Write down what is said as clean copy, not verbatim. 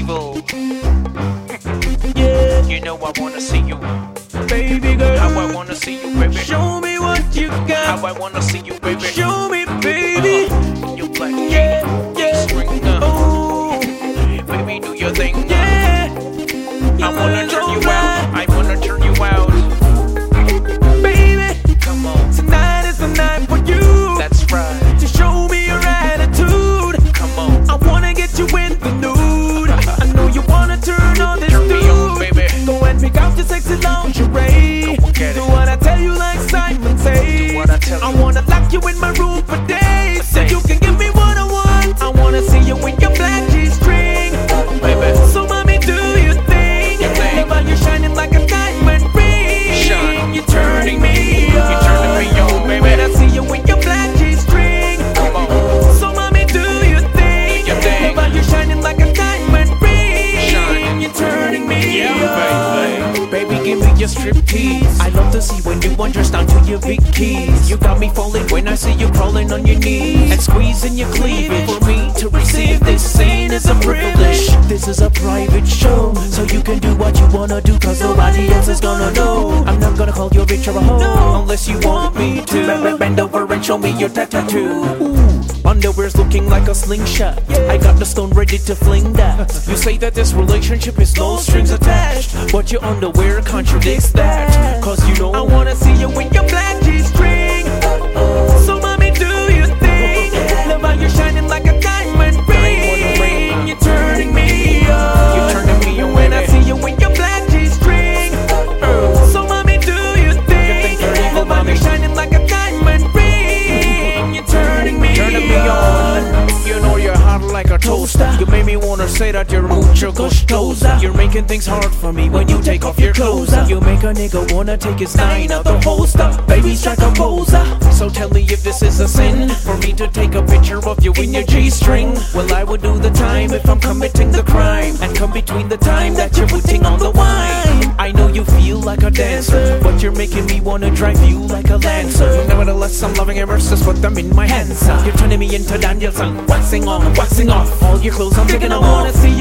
evil. Yeah, You know I wanna see you. baby girl. How I wanna see you, baby. Show me what you How got. I wanna see you, baby. Show me, baby. You black Yeah, yeah. string. Oh, Baby, do your thing. yeah. I wanna turn you out. I wanna turn you out. Baby, Come on, tonight is the night for you that's right. to show me your attitude. Come on, I wanna get you in the nude. I know you wanna turn on this turn me on, dude. baby. Go and pick out your sexy lingerie. Go get it. Do what I tell you, like Simon say. Do what I tell I you. wanna lock you in my room for days, so days. you can give me what I want. I wanna see you with your black G-string, Baby. so mommy, do your thing. Your thing. Love how you're shining like a diamond ring. Shine. You're turning me on. You're turning me on, baby. When I see you with your black G-string, Come on, so mommy, do your thing. your thing. Love how you're shining like a diamond ring. Shine. You're turning me Yeah, on. Baby, give me your striptease. I love to see when you undress down to your big keys. You got me falling when I see you crawling on your knees and squeezing your cleavage. For me to receive this scene is a privilege. This is a private show, so you can do what you wanna do, cause nobody else is gonna know. I'm not gonna call you a bitch or a hoe unless you want me to. Bend over and show me your tattoo. Ooh, underwear's looking like a slingshot. I got the stone ready to fling that. You say that this relationship is no strings attached, but your underwear contradicts that. Cause you know I wanna see you with your black G-string. So mommy, do your thing. Love how you're shining like a diamond ring. You're turning me on. You're turning me on, When I baby. see you with your black G-string. So mommy, do your thing. you're evil, Love how mommy. you're shining like a diamond ring. You're turning me on. You know you're hot like a toaster. You made me wanna say that you're mucho gustosa. You're making things hard for me when you take off your clothes. You make a nigga wanna take his nine out the holster. Baby, strike a poser. So tell me if this is a sin for me to take a picture of you in your G-string. Well, I would do the time if I'm committing the crime, and come between the time that you're putting on the wine. I know you feel like a dancer, but you're making me wanna drive you like a Lancer. Nevertheless, I'm loving your verses, put them in my hands. You're turning me into Danielson, waxing on, waxing off. All your clothes I'm taking them off. I wanna see